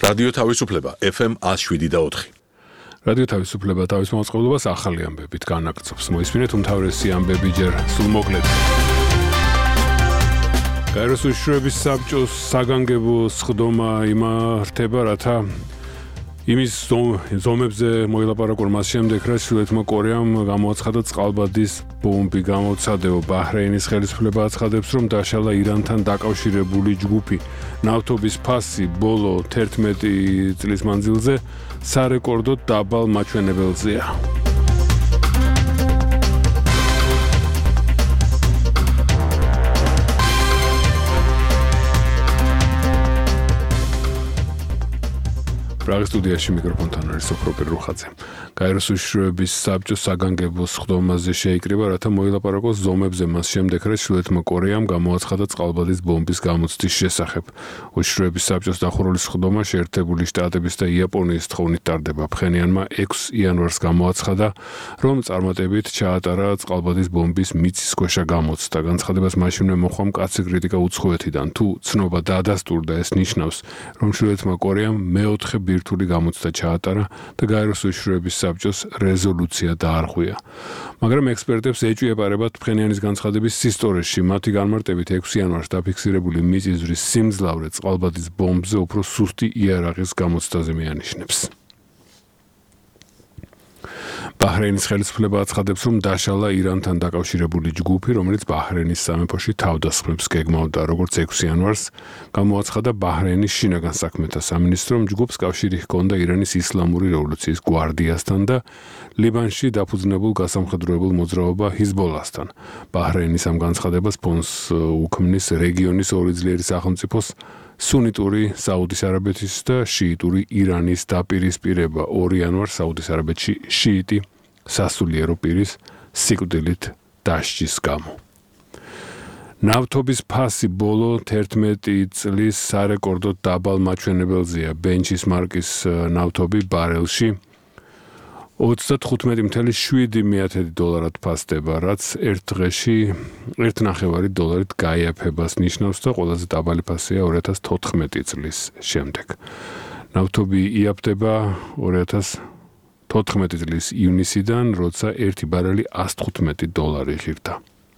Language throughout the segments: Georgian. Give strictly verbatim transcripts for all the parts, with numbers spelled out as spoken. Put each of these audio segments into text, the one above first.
რადიო თავისუფლება F M one oh seven და four. რადიო თავისუფლება თავის მოწყობილობას ახალი ამბებით განაგრძობს. მოისმინეთ უმთავრესი ამბები ჯერ სულ მოკლედ. გაეროს უშიშროების საბჭოს საგანგებო სხდომა იმართება, რათა იმის ზომებზე მოილაპარაკონ მას შემდეგ, რაც ჩრდილოეთმა კორეამ გამოაცხადა წყალბადის ბომბი გამოცადეო. ბაჰრეინის ხელისუფლება აცხადებს, რომ დაშალა ირანთან დაკავშირებული ჯგუფი. ნავთობის ფასი ბოლო თერთმეტი წლის მანძილზე სარეკორდოდ დაბალ მაჩვენებელზეა. პრაღის სტუდიაში მიკროფონთან არის სოფრო პერუხაძე. გაეროს უშიშროების საბჭოს საგანგებო სხდომაზე შეიკრიბა, რათა მოილაპარაკოს ზომებზე მას შემდეგ, რაც ჩრდილოეთმა კორეამ გამოაცხადა წყალბადის ბომბის გამოცდის შესახებ. უშიშროების საბჭოს დახურული სხდომა შეერთებული შტატების და იაპონიის თხოვნით ტარდება. ფხენიანმა ექვსი იანვარს გამოაცხადა, რომ წარმატებით ჩაატარა წყალბადის ბომბის მიწისქვეშა გამოცდა. განცხადებას მაშინვე მოჰყვა მკაცრი კრიტიკა უცხოეთიდან. თუ ცნობა დაადასტურდა, ეს ნიშნავს, რომ ჩრდილოეთმა კორეამ მეოთხე ბირთვული გამოცდა ჩაატარა და გაეროს უშიშროების საბჭოს რეზოლუცია დაარღვია. მაგრამ ექსპერტებს ეჭვიებარებათ ფხენიანის განცხადების სისტორეში. მათი განმარტებით ექვსი იანვარს დაფიქსირებული მიწისძვრის სიმძლავრე წყალბადის ბომბზე უფრო სუსტი იარაღის გამოცდაზე მიანიშნებს. ბაჰრეინის ხელისუფლება აცხადებს, რომ დაშალა ირანთან დაკავშირებული ჯგუფი, რომელიც ბაჰრეინის სამეფოში თავდასხმებს გეგმავდა. როგორც ექვსი იანვარს გამოაცხადა ბაჰრეინის შინაგან საქმეთა სამინისტრომ, ჯგუფს კავშირი ჰქონდა ირანის ისლამური რევოლუციის გვარდიასთან და ლიბანში დაფუძნებულ გასამხედროებულ მოძრაობა ჰიზბოლასთან. ბაჰრეინის ამ განცხადებას ფონს უქმნის რეგიონის ორი ძლიერი სახელმწიფოს სუნიტური საუდის არაბეთის და შიიტური ირანის დაპირისპირება. ორი იანვარს საუდის არაბეთში შიიტი სასულიერო პირის სიკვდილით დასჯის გამო. ნავთობის ფასი ბოლო თერთმეტი წლის სარეკორდოდ დაბალ მაჩვენებელზეა. ბენჩის მარკის ნავთობი ბარელში ოცდათხუთმეტი virgulă შვიდი დოლარად ფასდება, რაც ერთ დღეში ერთ ნახევარი დოლარით გაიაფებას ნიშნავს და ყველაზე დაბალი ფასია ორი ათას თოთხმეტი წლის შემდეგ. ნავთობი იაფდება ორი ათას თოთხმეტი წლის ივნისიდან, როცა ერთი ბარელი ასი თხუთმეტი დოლარი ღირდა.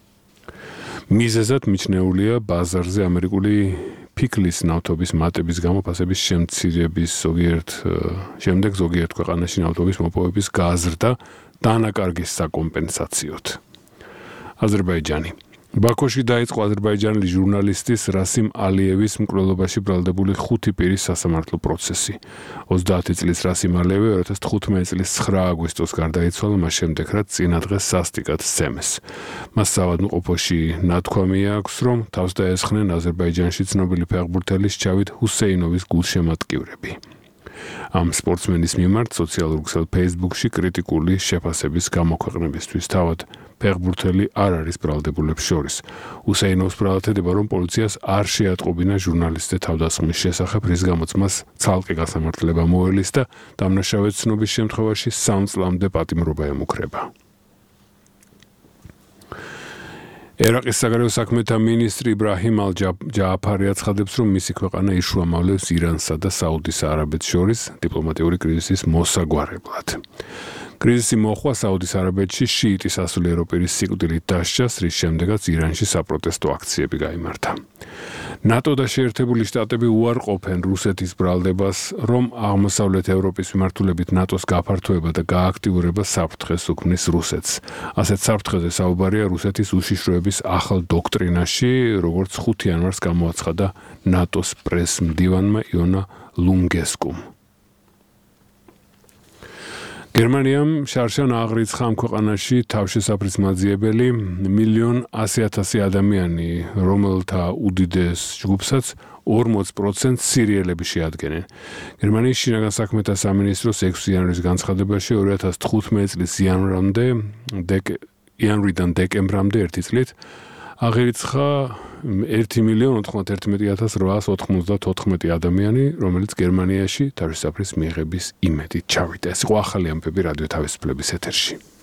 მიზეზად მიჩნეულია ბაზარზე ამერიკული ფიქლის ნავთობის მატების გამო ფასების შემცირების ზოგიერთ შემდეგ ზოგიერთ ქვეყანაში ნავთობის მოპოვების გაზრდა დანაკარგის საკომპენსაციოდ. აზერბაიჯანი. ბაქოში დაიწყო აზერბაიჯანელი ჟურნალისტის რასიმ ალიევის მკვლელობაში ბრალდებული ხუთი პირის სასამართლო პროცესი. ოცდაათი წლის რასიმ ალიევი ორი ათას თხუთმეტი წლის ცხრა აგვისტოს გარდაიცვალა მას შემდეგ, რაც წინა დღეს სასტიკად სცემეს. მას საავადმყოფოში ნათქვამი აქვს, რომ თავს დაესხნენ აზერბაიჯანში ცნობილი ფეხბურთელის ჩავით ჰუსეინოვის გულშემატკივრები. ამ სპორტსმენის მიმართ სოციალურ ქსელ Facebook-ში კრიტიკული შეფასების გამოქვეყნებისთვის თავად ფეხბურთელი არ არის ბრალდებულებს შორის. ჰუსეინოვს ბრალდება, რომ პოლიციას არ შეატყობინა ჟურნალისტ의 თავდასხმის შესახებ, რის გამოც მას ცალკე გასამართლება მოელის და დამნაშავედ ცნობის შემთხვევაში სამ წლამდე პატიმრობა ემუქრება. ერაყის საგარეო საქმეთა მინისტრი იბრაჰიმ ალ-ჯააფარი აცხადებს, რომ მისი ქვეყანა იშუამავლებს ირანსა და საუდის არაბეთს შორის დიპლომატიური კრიზისის მოსაგვარებლად. კრიზისი მოხდა საუდის არაბეთში შიიტი სასულიერო პირის სიკვდილით დასჯას, რის შემდეგაც ირანში საპროტესტო აქციები გაიმართა. ნატო და შეერთებული შტატები უარყოფენ რუსეთის ბრალდებას, რომ აღმოსავლეთ ევროპის მიმართულებით ნატოს გაფართოება და გააქტიურება საფრთხეს უქმნის რუსეთს. ასეთ საფრთხეზე საუბარია რუსეთის უშიშროების ახალ დოქტრინაში, როგორც ხუთი იანვარს გამოაცხადა ნატოს პრეს-მდივანმა იონა ლუნგესკუმ. გერმანიამ შარშან აღრიცხა ამ ქვეყანაში თავშესაფრის მაძიებელი მილიონ ასი ათასი ადამიანი, რომელთა უდიდეს ჯგუფსაც ორმოც პროცენტს სირიელები შეადგენენ. გერმანიის შინაგან საქმეთა სამინისტროს ექვსი იანვრის განცხადებაში ორი ათას თხუთმეტი წლის იანვრამდე იანვრიდან დეკემბრამდე ერთი წლით აღირიცხა ერთი მილიონ ოთხმოცდაერთმეტი ათას რვაას ოთხმოცდათოთხმეტი ადამიანი, რომელიც გერმანიაში თავშესაფრის მიღების იმედით ჩავიდა. ეს იყო ახალი ამბები რადიო თავისუფლების ეთერში.